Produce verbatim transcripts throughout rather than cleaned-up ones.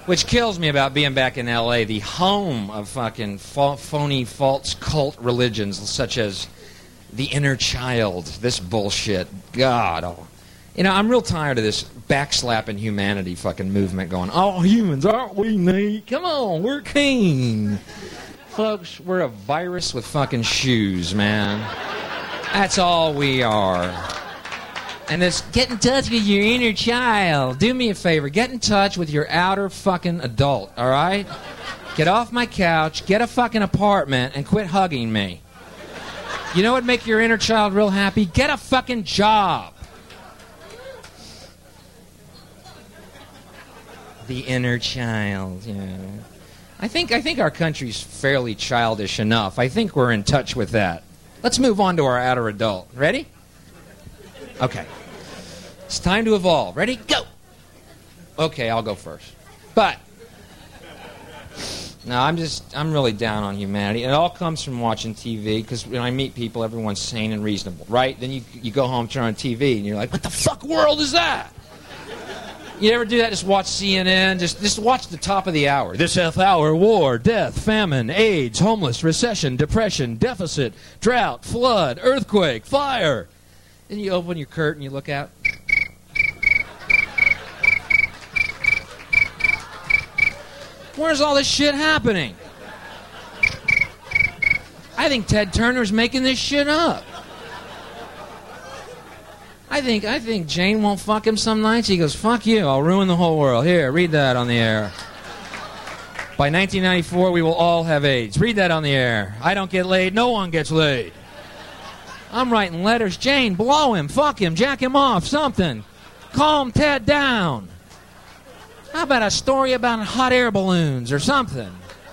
Which kills me about being back in L A, the home of fucking fa- phony, false cult religions such as the inner child, this bullshit. God. Oh. You know, I'm real tired of this backslapping humanity fucking movement going, oh, humans, aren't we neat? Come on, we're keen. Folks, we're a virus with fucking shoes, man. That's all we are. And this, get in touch with your inner child. Do me a favor. Get in touch with your outer fucking adult, all right? Get off my couch, get a fucking apartment, and quit hugging me. You know what would make your inner child real happy? Get a fucking job. The inner child, yeah. I think, I think our country's fairly childish enough. I think we're in touch with that. Let's move on to our outer adult. Ready? Okay. It's time to evolve. Ready? Go! Okay, I'll go first. But, no, I'm just, I'm really down on humanity. It all comes from watching T V, because when I meet people, everyone's sane and reasonable, right? Then you, you go home, turn on T V, and you're like, what the fuck world is that? You ever do that? Just watch C N N? Just, just watch the top of the hour. This half hour, war, death, famine, AIDS, homeless, recession, depression, deficit, drought, flood, earthquake, fire. Then you open your curtain, you look out. Where's all this shit happening? I think Ted Turner's making this shit up. I think I think Jane won't fuck him some nights. He goes, fuck you, I'll ruin the whole world. Here, read that on the air. By nineteen ninety-four, we will all have AIDS. Read that on the air. I don't get laid, no one gets laid. I'm writing letters. Jane, blow him, fuck him, jack him off, something. Calm Ted down. How about a story about hot air balloons or something?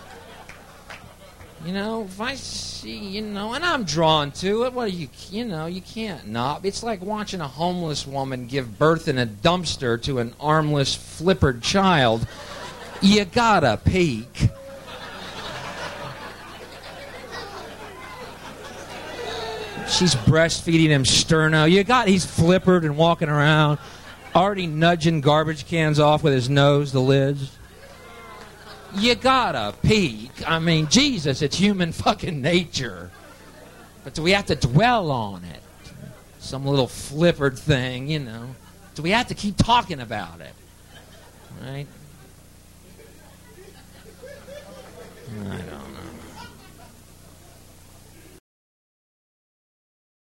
You know, if I see, you know, and I'm drawn to it, what do you, you know, you can't not. It's like watching a homeless woman give birth in a dumpster to an armless, flippered child. You gotta peek. She's breastfeeding him sterno. You got, he's flippered and walking around, already nudging garbage cans off with his nose, the lids. You gotta peek. I mean, Jesus, it's human fucking nature. But do we have to dwell on it? Some little flippered thing, you know. Do we have to keep talking about it? Right? I don't